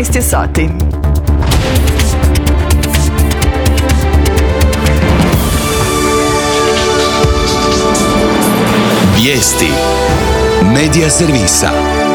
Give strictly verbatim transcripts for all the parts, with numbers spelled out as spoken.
jedanaest je sati. Vijesti Medija servisa.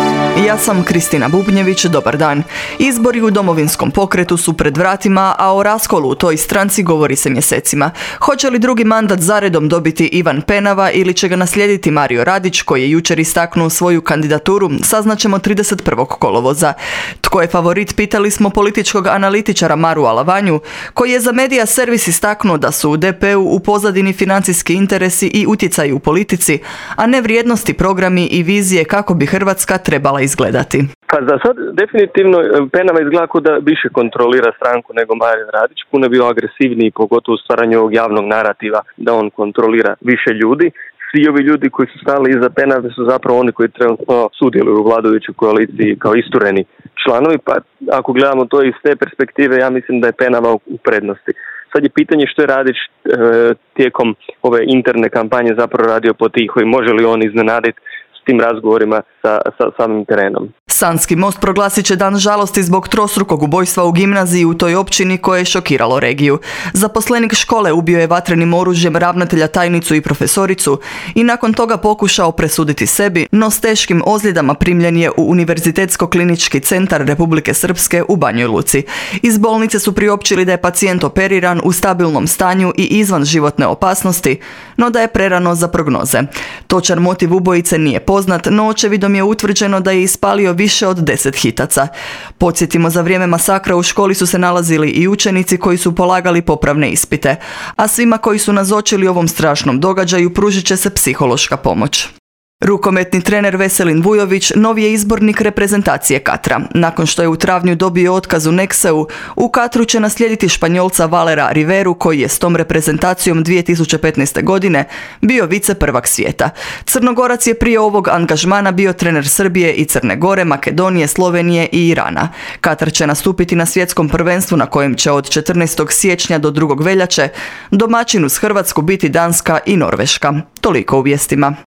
Ja sam Kristina Bubnjević, dobar dan. Izbori u Domovinskom pokretu su pred vratima, a o raskolu u toj stranci govori se mjesecima. Hoće li drugi mandat zaredom dobiti Ivan Penava ili će ga naslijediti Mario Radić, koji je jučer istaknuo svoju kandidaturu, saznaćemo trideset prvog kolovoza. Tko je favorit, pitali smo političkog analitičara Maru Alavanju, koji je za Medija servis istaknuo da su u D P-u u pozadini financijski interesi i utjecaji u politici, a ne vrijednosti, programi i vizije kako bi Hrvatska trebala izgledati. Pa za sad definitivno Penava izgleda kao da više kontrolira stranku nego Mario Radić, puno je bio agresivniji, pogotovo u stvaranju ovog javnog narativa da on kontrolira više ljudi. Svi ovi ljudi koji su stali iza Penave su zapravo oni koji trenutno sudjeluju u vladajućoj koaliciji kao istureni članovi, pa ako gledamo to iz te perspektive, ja mislim da je Penava u prednosti. Sad je pitanje što je Radić e, tijekom ove interne kampanje zapravo radio potiho i može li on iznenaditi s tim razgovorima sa, sa samim terenom. Sanski Most proglasit će dan žalosti zbog trostrukog ubojstva u gimnaziji u toj općini koje je šokiralo regiju. Zaposlenik škole ubio je vatrenim oružjem ravnatelja, tajnicu i profesoricu i nakon toga pokušao presuditi sebi, no s teškim ozljedama primljen je u Univerzitetsko-klinički centar Republike Srpske u Banjoj Luci. Iz bolnice su priopćili da je pacijent operiran u stabilnom stanju i izvan životne opasnosti, no da je prerano za prognoze. Točan motiv ubojice nije poznat, no očevidom je utvrđeno da je ispalio više od deset hitaca. Podsjetimo, za vrijeme masakra u školi su se nalazili i učenici koji su polagali popravne ispite, a svima koji su nazočili ovom strašnom događaju pružit će se psihološka pomoć. Rukometni trener Veselin Vujović novi je izbornik reprezentacije Katra. Nakon što je u travnju dobio otkaz u Nexeu, u Katru će naslijediti Španjolca Valera Riveru, koji je s tom reprezentacijom dvije tisuće petnaeste. godine bio vice prvak svijeta. Crnogorac je prije ovog angažmana bio trener Srbije i Crne Gore, Makedonije, Slovenije i Irana. Katar će nastupiti na svjetskom prvenstvu na kojem će od četrnaestog siječnja do drugog veljače domaćin uz Hrvatsku biti Danska i Norveška. Toliko u vijestima.